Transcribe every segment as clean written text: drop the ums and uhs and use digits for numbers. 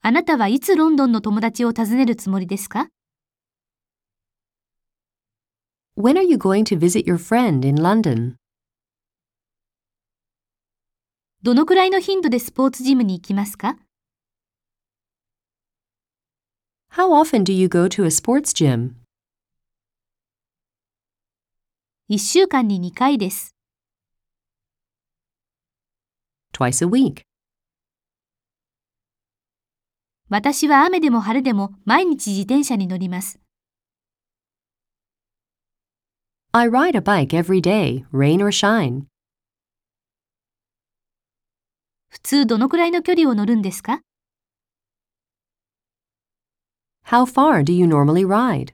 あなたはいつロンドンの友達を訪ねるつもりですか？ When are you going to visit your friend in London? どのくらいの頻度でスポーツジムに行きますか？ How often do you go to a sports gym? 1週間に2回です。 Twice a week. 私は雨でも晴れでも毎日自転車に乗ります。 I ride a bike every day, rain or shine. 普通どのくらいの距離を乗るんですか？ How far do you normally ride?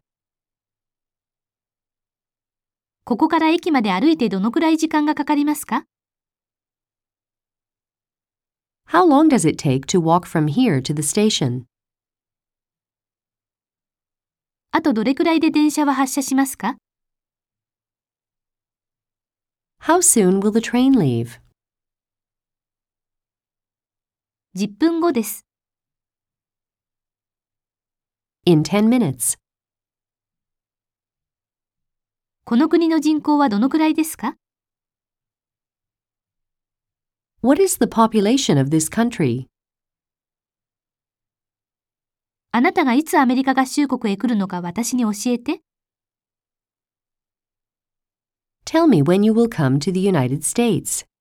ここから駅まで歩いてどのくらい時間がかかりますか？ How long does it take to walk from here to the station? あとどれくらいで電車は発車しますか？ How soon will the train leave? 10分後です。 In 10 minutes. この国の人口はどのくらいですか？ What is the population of this country? あなたがいつアメリカ合衆国へ来るのか私に教えて。 Tell me when you will come to the United States.